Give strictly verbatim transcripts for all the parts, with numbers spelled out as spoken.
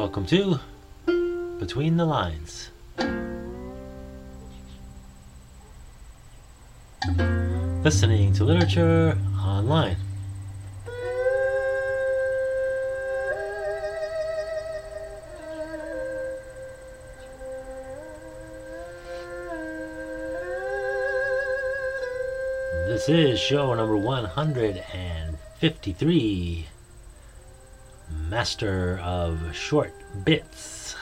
Welcome to Between the Lines. Listening to literature online. This is show number one hundred fifty-three, Master of Short Bits.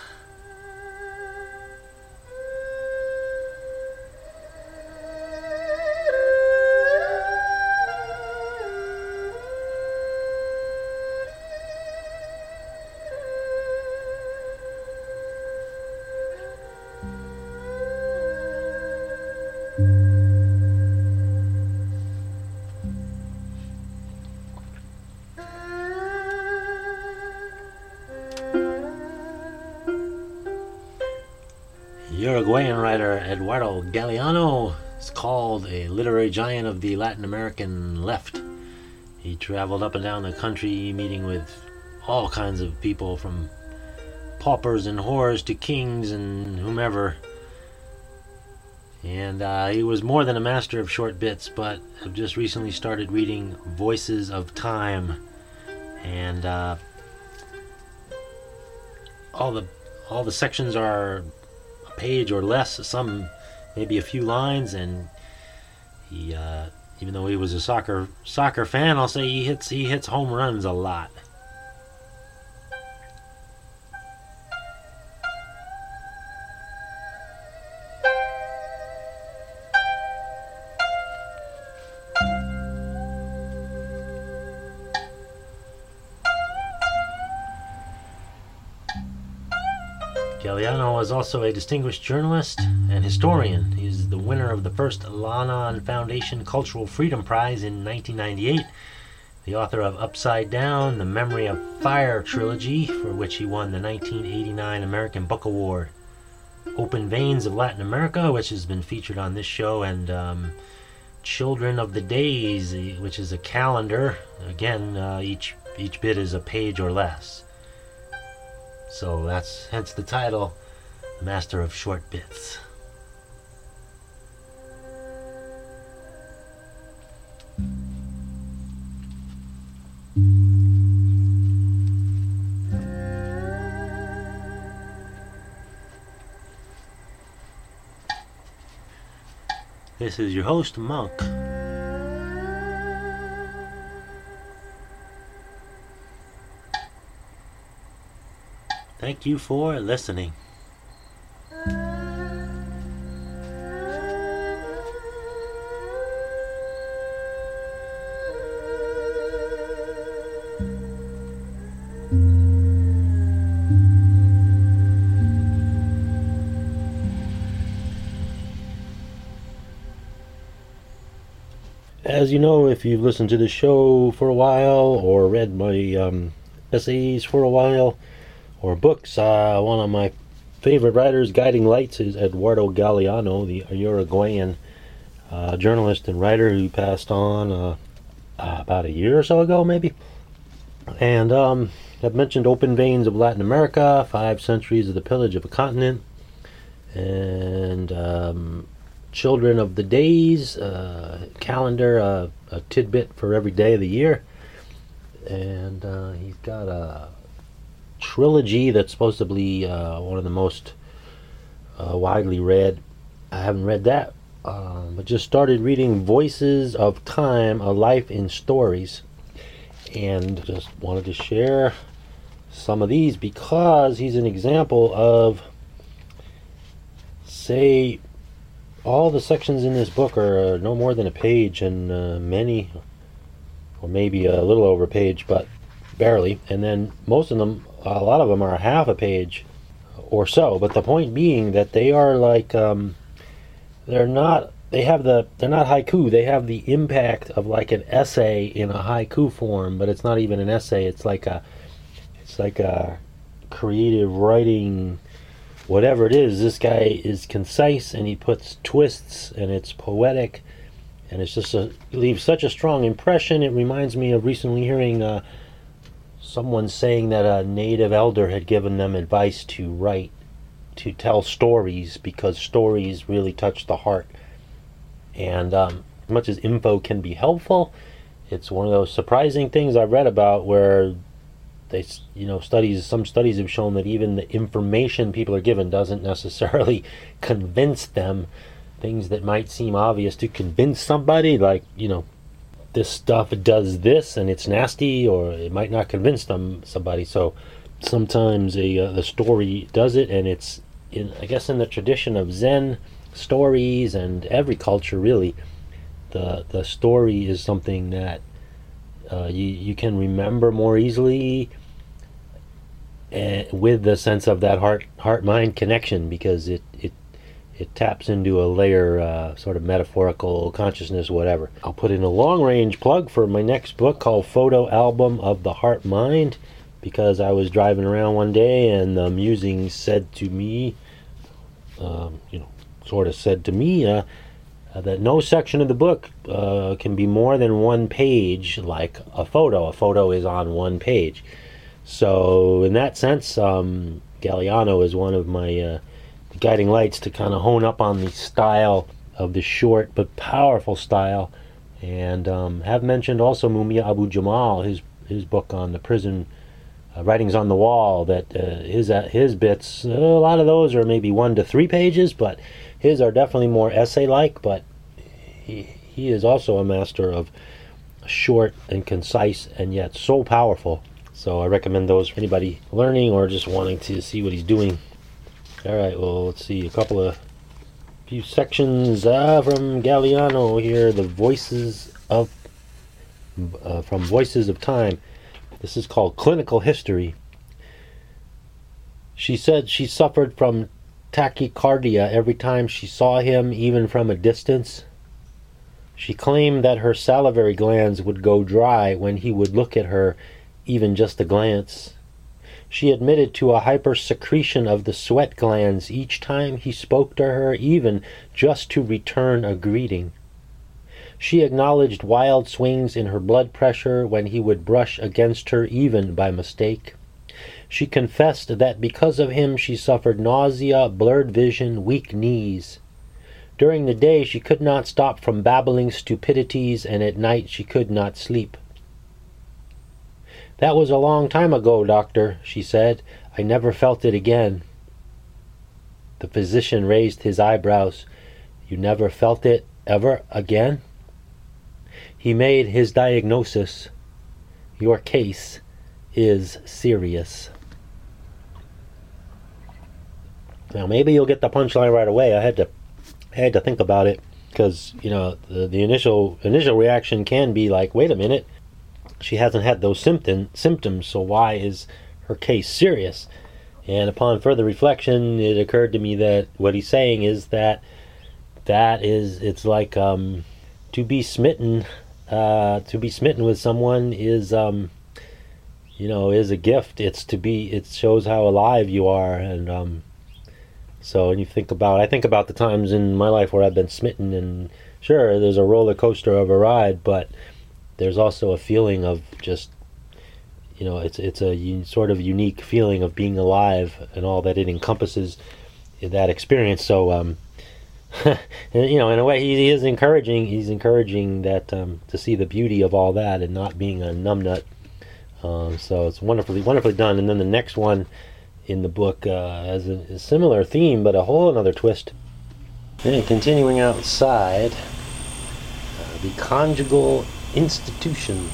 Uruguayan writer Eduardo Galeano is called a literary giant of the Latin American left. He traveled up and down the country meeting with all kinds of people, from paupers and whores to kings and whomever. And uh, he was more than a master of short bits, but I've just recently started reading Voices of Time. And uh, all the all the sections are page or less, some maybe a few lines, and he uh, even though he was a soccer soccer fan, I'll say he hits he hits home runs a lot. Galeano is also a distinguished journalist and historian. He's the winner of the first Lannan Foundation Cultural Freedom Prize in nineteen ninety-eight, the author of Upside Down, the Memory of Fire trilogy, for which he won the nineteen eighty-nine American Book Award, Open Veins of Latin America, which has been featured on this show, and um, Children of the Days, which is a calendar. Again, uh, each each bit is a page or less. So that's hence the title, The Master of Short Bits. This is your host, Monk. Thank you for listening. As you know, if you've listened to the show for a while or read my um, essays for a while, or books, uh, one of my favorite writers, Guiding Lights, is Eduardo Galeano, the Uruguayan uh, journalist and writer who passed on uh, uh, about a year or so ago, maybe. And um, I've mentioned Open Veins of Latin America, Five Centuries of the Pillage of a Continent, and um, Children of the Days, uh, calendar, uh, a tidbit for every day of the year. And uh, he's got a trilogy that's supposed to be uh, one of the most uh, widely read. I haven't read that, um, but just started reading Voices of Time, A Life in Stories, and just wanted to share some of these because he's an example of, say, all the sections in this book are no more than a page, and uh, many, or maybe a little over a page, but barely, and then most of them, a lot of them are half a page or so. But the point being that they are like um, they're not they have the they're not haiku. They have the impact of like an essay in a haiku form, but it's not even an essay. It's like a it's like a creative writing, whatever it is. This guy is concise and he puts twists, and it's poetic, and it's just a, it leaves such a strong impression. It reminds me of recently hearing Uh, someone saying that a native elder had given them advice to write, to tell stories, because stories really touch the heart. And um, as much as info can be helpful, it's one of those surprising things I've read about where they, you know, studies, some studies have shown that even the information people are given doesn't necessarily convince them. Things that might seem obvious to convince somebody, like, you know, this stuff does this and it's nasty, or it might not convince them somebody. So sometimes a uh, the story does it, and it's in, I guess, in the tradition of Zen stories and every culture really, the the story is something that uh, you you can remember more easily, uh, with the sense of that heart heart mind connection, because it it it taps into a layer, uh, sort of metaphorical consciousness, whatever. I'll put in a long-range plug for my next book called Photo Album of the Heart Mind, because I was driving around one day and the musing said to me, um, you know, sort of said to me, uh, uh, that no section of the book uh, can be more than one page like a photo. A photo is on one page. So in that sense, um, Galiano is one of my uh, guiding lights to kind of hone up on the style of the short but powerful style. And um, have mentioned also Mumia Abu-Jamal, his his book on the prison, uh, Writings on the Wall, that uh, his uh, his bits, uh, a lot of those are maybe one to three pages, but his are definitely more essay-like. But he, he is also a master of short and concise and yet so powerful. So I recommend those for anybody learning or just wanting to see what he's doing. All right, well, let's see a couple of few sections uh, from Galiano here. The Voices of uh, from Voices of Time. This is called Clinical History. She said she suffered from tachycardia every time she saw him, even from a distance. She claimed that her salivary glands would go dry when he would look at her, even just a glance. She admitted to a hypersecretion of the sweat glands each time he spoke to her, even just to return a greeting. She acknowledged wild swings in her blood pressure when he would brush against her, even by mistake. She confessed that because of him she suffered nausea, blurred vision, weak knees. During the day she could not stop from babbling stupidities, and at night she could not sleep. "That was a long time ago, doctor," she said. "I never felt it again." The physician raised his eyebrows. "You never felt it ever again?" He made his diagnosis. "Your case is serious." Now maybe you'll get the punchline right away. I had to I had to think about it, because, you know, the, the initial initial reaction can be like, wait a minute, she hasn't had those symptom, symptoms, so why is her case serious? And upon further reflection, it occurred to me that what he's saying is that that is, it's like um, to be smitten, uh, to be smitten with someone is, um, you know, is a gift. It's to be, it shows how alive you are. And um, so when you think about, I think about the times in my life where I've been smitten, and sure, there's a roller coaster of a ride, but there's also a feeling of just, you know, it's it's a un, sort of unique feeling of being alive and all that it encompasses in that experience. So, um, you know, in a way, he, he is encouraging. He's encouraging that um, to see the beauty of all that and not being a numbnut. Um, so it's wonderfully, wonderfully done. And then the next one in the book uh, has a, a similar theme, but a whole another twist. And continuing outside, uh, the conjugal institution.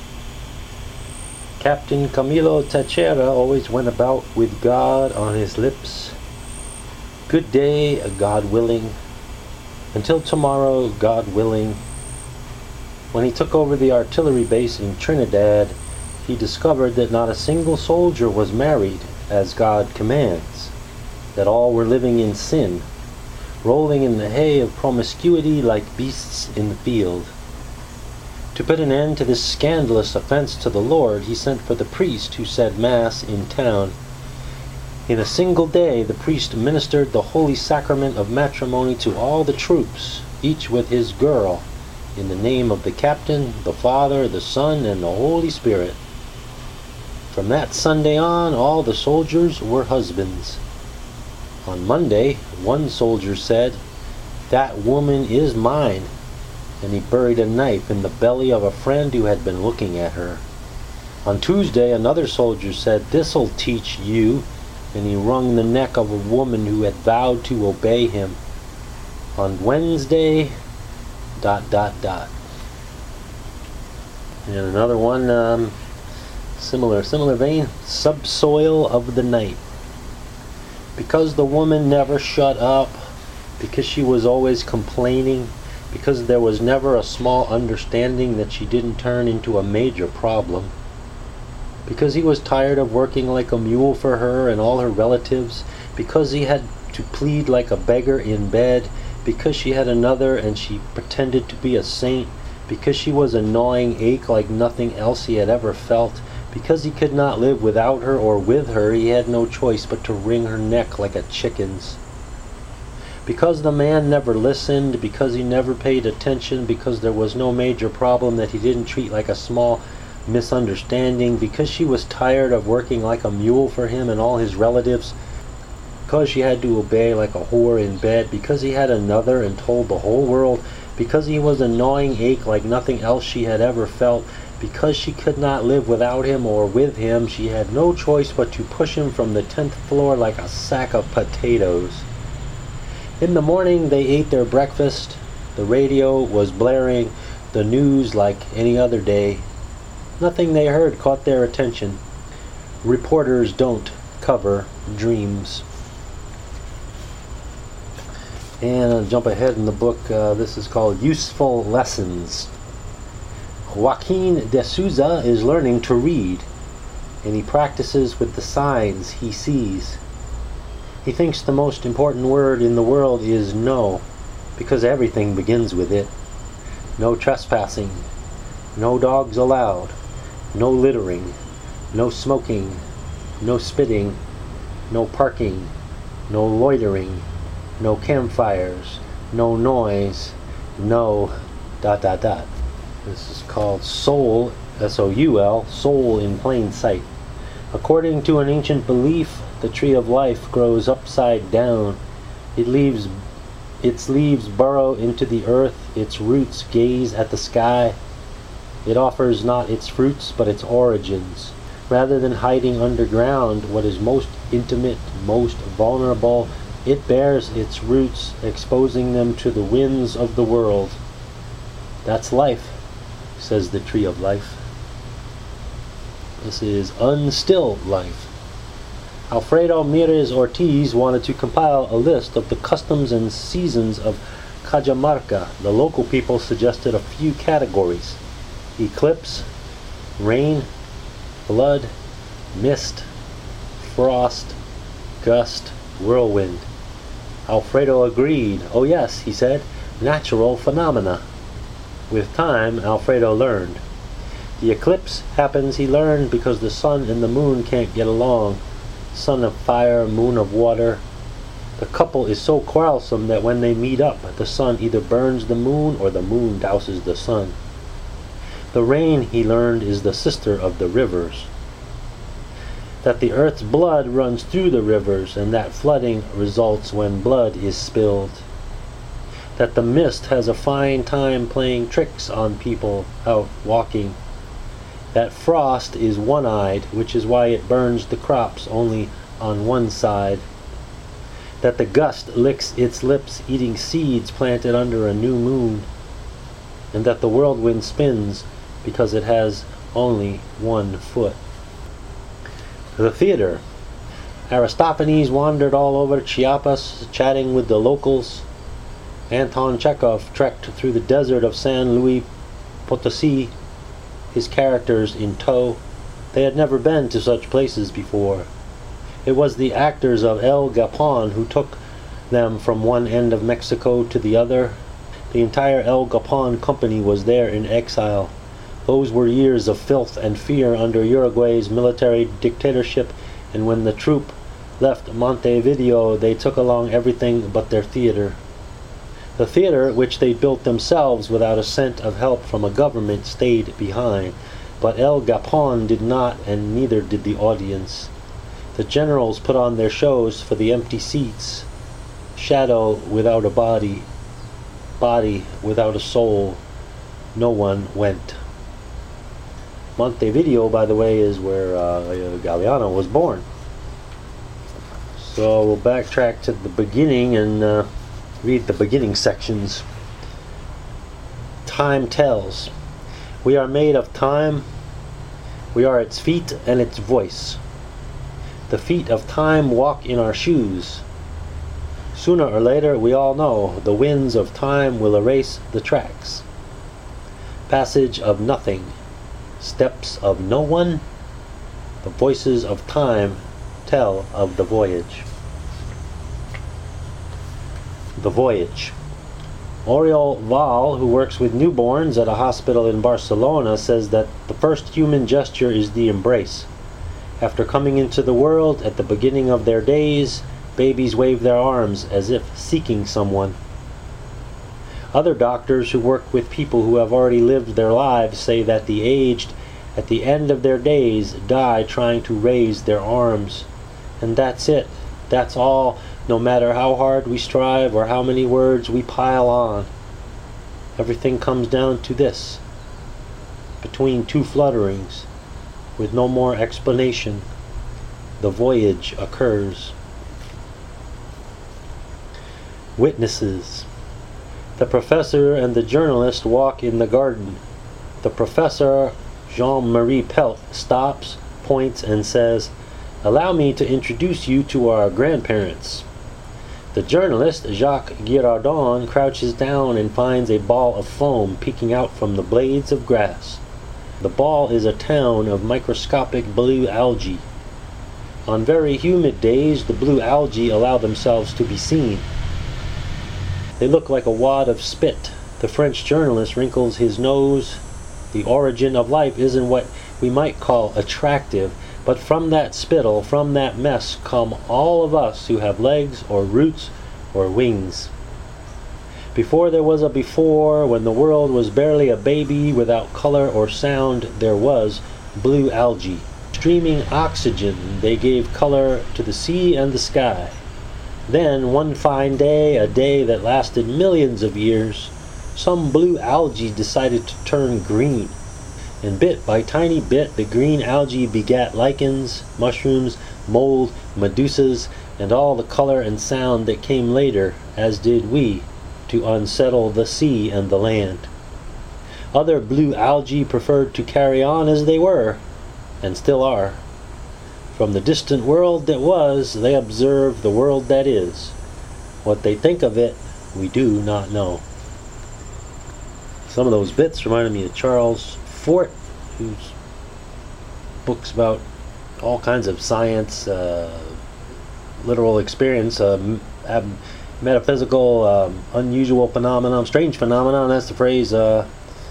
Captain Camilo Teixeira always went about with God on his lips. Good day, God willing. Until tomorrow, God willing. When he took over the artillery base in Trinidad, he discovered that not a single soldier was married, as God commands, that all were living in sin, rolling in the hay of promiscuity like beasts in the field. To put an end to this scandalous offense to the Lord, he sent for the priest who said Mass in town. In a single day the priest ministered the holy sacrament of matrimony to all the troops, each with his girl, in the name of the captain, the Father, the Son, and the Holy Spirit. From that Sunday on, all the soldiers were husbands. On Monday, one soldier said, "That woman is mine," and he buried a knife in the belly of a friend who had been looking at her. On Tuesday, another soldier said, "This'll teach you," and he wrung the neck of a woman who had vowed to obey him. On Wednesday, dot, dot, dot. And another one, um, similar, similar vein, subsoil of the night. Because the woman never shut up, because she was always complaining, because there was never a small understanding that she didn't turn into a major problem, because he was tired of working like a mule for her and all her relatives, because he had to plead like a beggar in bed, because she had another and she pretended to be a saint, because she was a gnawing ache like nothing else he had ever felt, because he could not live without her or with her, he had no choice but to wring her neck like a chicken's. Because the man never listened, because he never paid attention, because there was no major problem that he didn't treat like a small misunderstanding, because she was tired of working like a mule for him and all his relatives, because she had to obey like a whore in bed, because he had another and told the whole world, because he was a gnawing ache like nothing else she had ever felt, because she could not live without him or with him, she had no choice but to push him from the tenth floor like a sack of potatoes. In the morning they ate their breakfast, the radio was blaring, the news like any other day. Nothing they heard caught their attention. Reporters don't cover dreams. And I'll jump ahead in the book. Uh, this is called Useful Lessons. Joaquin de Souza is learning to read, and he practices with the signs he sees. He thinks the most important word in the world is no, because everything begins with it. No trespassing, no dogs allowed, no littering, no smoking, no spitting, no parking, no loitering, no campfires, no noise, no dot dot dot. This is called Soul, S O U L, Soul in Plain Sight. According to an ancient belief, the tree of life grows upside down. It leaves, its leaves burrow into the earth, its roots gaze at the sky. It offers not its fruits, but its origins. Rather than hiding underground what is most intimate, most vulnerable, it bears its roots, exposing them to the winds of the world. That's life, says the tree of life. This is Unstill Life. Alfredo Mires Ortiz wanted to compile a list of the customs and seasons of Cajamarca. The local people suggested a few categories: eclipse, rain, blood, mist, frost, gust, whirlwind. Alfredo agreed. "Oh yes," he said, "natural phenomena." With time, Alfredo learned. The eclipse happens, he learned, because the sun and the moon can't get along. Sun of fire, moon of water. The couple is so quarrelsome that when they meet up, the sun either burns the moon or the moon douses the sun. The rain, he learned, is the sister of the rivers. That the earth's blood runs through the rivers, and that flooding results when blood is spilled. That the mist has a fine time playing tricks on people out walking. That frost is one-eyed, which is why it burns the crops only on one side. That the gust licks its lips eating seeds planted under a new moon. And that the whirlwind spins because it has only one foot. The theater. Aristophanes wandered all over Chiapas, chatting with the locals. Anton Chekhov trekked through the desert of San Luis Potosi, his characters in tow. They had never been to such places before. It was the actors of El Gapon who took them from one end of Mexico to the other. The entire El Gapon company was there in exile. Those were years of filth and fear under Uruguay's military dictatorship, and when the troupe left Montevideo, they took along everything but their theater. The theater, which they built themselves without a cent of help from a government, stayed behind. But El Gapon did not, and neither did the audience. The generals put on their shows for the empty seats. Shadow without a body, body without a soul. No one went. Montevideo, by the way, is where uh, Galeano was born. So we'll backtrack to the beginning and uh, read the beginning sections. Time tells. We are made of time. We are its feet and its voice. The feet of time walk in our shoes. Sooner or later, we all know, the winds of time will erase the tracks. Passage of nothing. Steps of no one. The voices of time tell of the voyage. The voyage. Oriol Val, who works with newborns at a hospital in Barcelona, says that the first human gesture is the embrace. After coming into the world at the beginning of their days, babies wave their arms as if seeking someone. Other doctors who work with people who have already lived their lives say that the aged, at the end of their days, die trying to raise their arms. And that's it. That's all, no matter how hard we strive or how many words we pile on. Everything comes down to this. Between two flutterings, with no more explanation, the voyage occurs. Witnesses. The professor and the journalist walk in the garden. The professor, Jean-Marie Pelt, stops, points, and says, "Allow me to introduce you to our grandparents." The journalist, Jacques Girardon, crouches down and finds a ball of foam peeking out from the blades of grass. The ball is a town of microscopic blue algae. On very humid days, the blue algae allow themselves to be seen. They look like a wad of spit. The French journalist wrinkles his nose. The origin of life isn't what we might call attractive, but from that spittle, from that mess, come all of us who have legs or roots or wings. Before there was a before, when the world was barely a baby without color or sound, there was blue algae. Streaming oxygen, they gave color to the sea and the sky. Then, one fine day, a day that lasted millions of years, some blue algae decided to turn green. And bit by tiny bit, the green algae begat lichens, mushrooms, mold, medusas, and all the color and sound that came later, as did we, to unsettle the sea and the land. Other blue algae preferred to carry on as they were, and still are. From the distant world that was, they observe the world that is. What they think of it, we do not know. Some of those bits reminded me of Charles Fort, whose books about all kinds of science, uh, literal experience, uh, m- metaphysical, um, unusual phenomenon, strange phenomenon, that's the phrase, uh,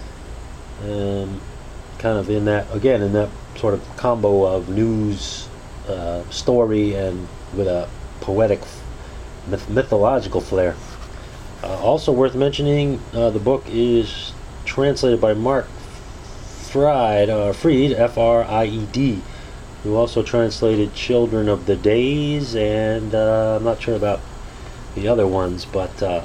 um, kind of in that, again, in that sort of combo of news, uh, story, and with a poetic, myth- mythological flair. Uh, also worth mentioning, uh, the book is translated by Mark Fried, uh, Fried, F R I E D, who also translated Children of the Days, and uh, I'm not sure about the other ones, but uh,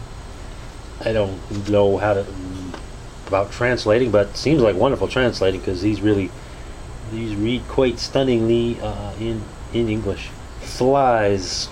I don't know how to about translating, but it seems like wonderful translating, because these really these read quite stunningly uh, in in English. Flies.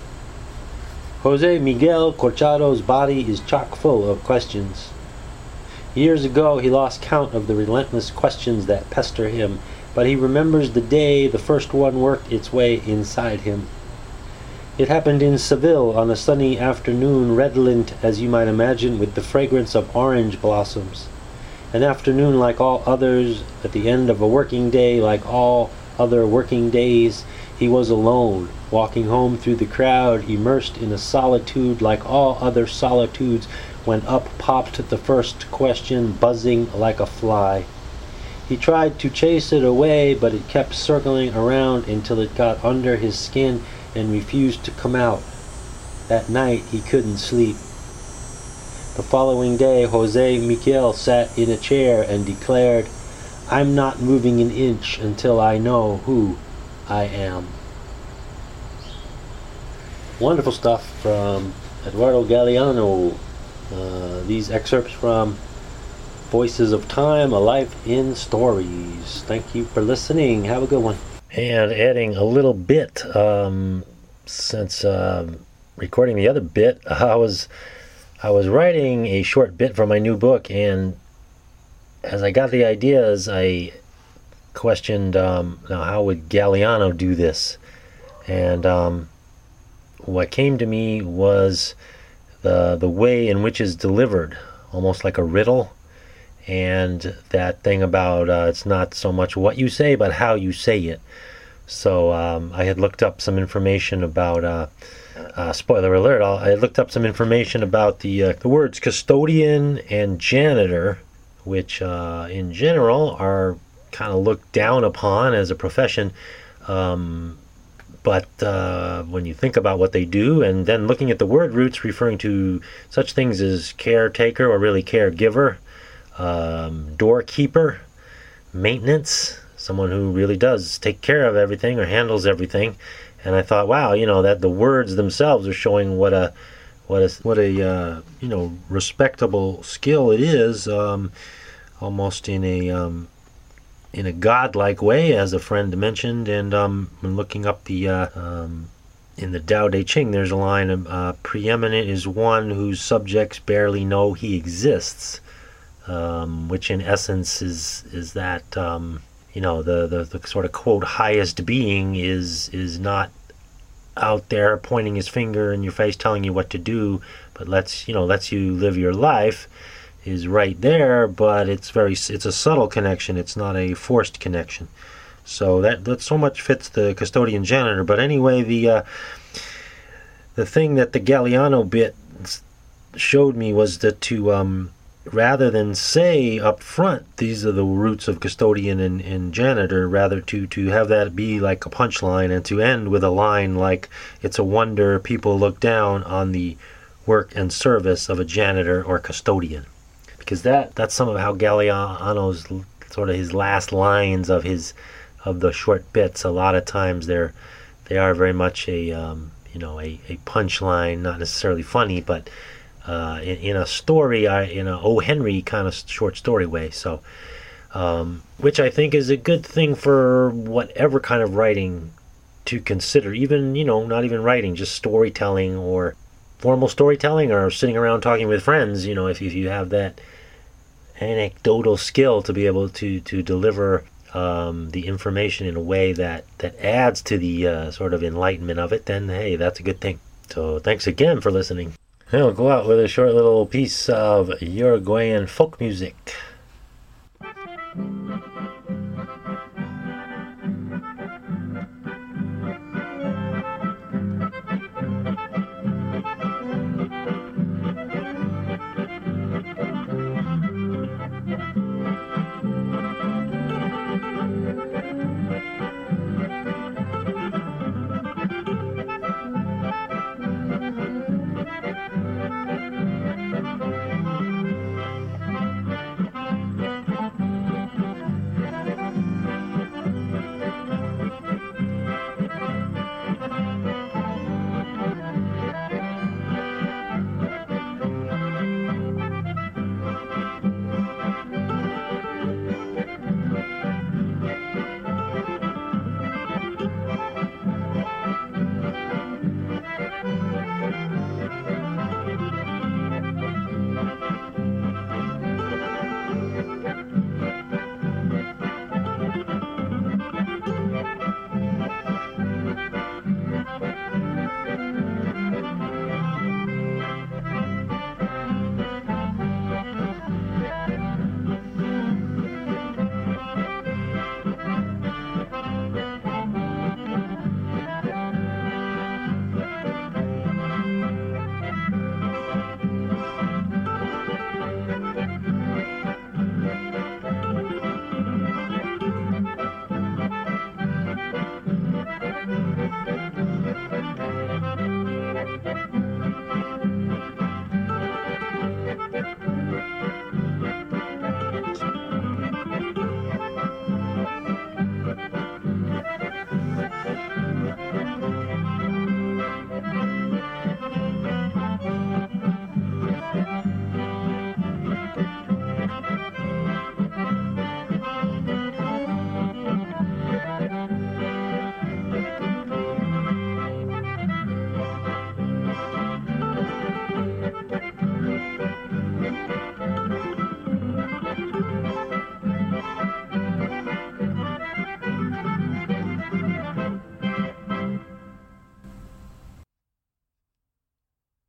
Jose Miguel Corchado's body is chock full of questions. Years ago, he lost count of the relentless questions that pester him, but he remembers the day the first one worked its way inside him. It happened in Seville on a sunny afternoon, redolent, as you might imagine, with the fragrance of orange blossoms. An afternoon like all others, at the end of a working day like all other working days. He was alone, walking home through the crowd, immersed in a solitude like all other solitudes, when up popped the first question, buzzing like a fly. He tried to chase it away, but it kept circling around until it got under his skin and refused to come out. That night he couldn't sleep. The following day, Jose Miguel sat in a chair and declared, I'm not moving an inch until I know who I am. Wonderful stuff from Eduardo Galeano. Uh, these excerpts from Voices of Time, A Life in Stories. Thank you for listening. Have a good one. And adding a little bit, um, since uh, recording the other bit, I was I was writing a short bit for my new book, and as I got the ideas, I questioned, um, now how would Galeano do this? And um, what came to me was the the way in which it's delivered, almost like a riddle. And that thing about uh, it's not so much what you say, but how you say it. So um, I had looked up some information about, uh, uh, spoiler alert, I had looked up some information about the, uh, the words custodian and janitor, which uh, in general are kind of looked down upon as a profession. Um, but uh, when you think about what they do, and then looking at the word roots referring to such things as caretaker or really caregiver, Um, doorkeeper, maintenance, someone who really does take care of everything or handles everything. And I thought, wow, you know, that the words themselves are showing what a what a what a uh, you know, respectable skill it is, um, almost in a um, in a godlike way, as a friend mentioned. And um, when looking up the uh, um, in the Tao Te Ching, there's a line of uh, preeminent is one whose subjects barely know he exists. Um, which in essence is is that um, you know, the, the the sort of quote highest being is is not out there pointing his finger in your face telling you what to do, but lets you know lets you live your life, is right there. But it's very it's a subtle connection. It's not a forced connection. So that that so much fits the custodian janitor. But anyway, the uh, the thing that the Galeano bit showed me was that to um, rather than say up front, these are the roots of custodian and, and janitor, rather to, to have that be like a punchline and to end with a line like, it's a wonder people look down on the work and service of a janitor or custodian. Because that that's some of how Galeano's sort of his last lines of his of the short bits. A lot of times they're they are very much a um, you know a, a punchline, not necessarily funny, but Uh, in, in a story, I, in a O. Henry kind of short story way. So, um, which I think is a good thing for whatever kind of writing to consider. Even, you know, not even writing, just storytelling or formal storytelling or sitting around talking with friends. You know, if, if you have that anecdotal skill to be able to to deliver um, the information in a way that that adds to the uh, sort of enlightenment of it, then hey, that's a good thing. So, thanks again for listening. I'll go out with a short little piece of Uruguayan folk music.